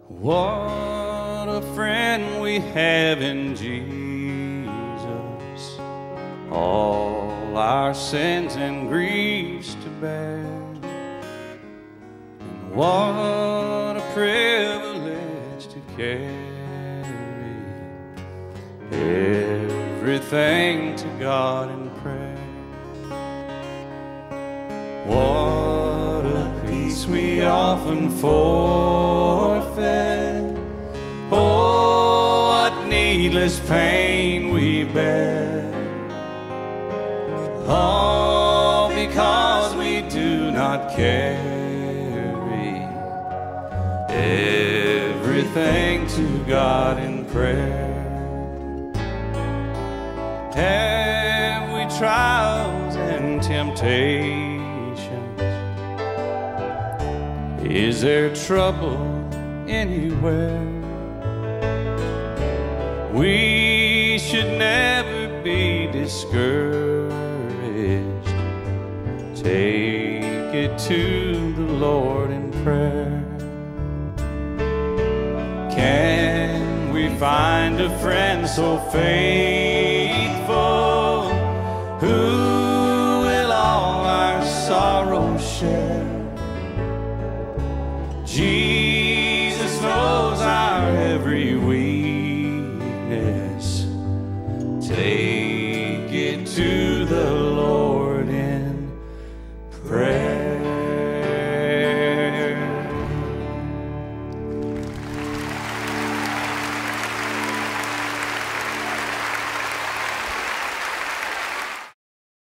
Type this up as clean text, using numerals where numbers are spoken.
What a friend we have in Jesus, all our sins and griefs to bear. And what a privilege to carry everything to God in prayer. What a peace we often forfeit. Oh, what needless pain we bear. All because we do not carry everything to God in prayer. Have we trials and temptations? Is there trouble anywhere? We should never be discouraged. Take it to the Lord in prayer. Can we find a friend so faithful who will all our sorrows share? Jesus knows our every weakness. Take